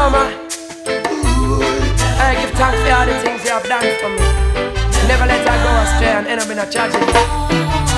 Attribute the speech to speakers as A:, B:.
A: Mama, I give thanks for all the things you have done for me. Never let her go astray and end up in a tragedy.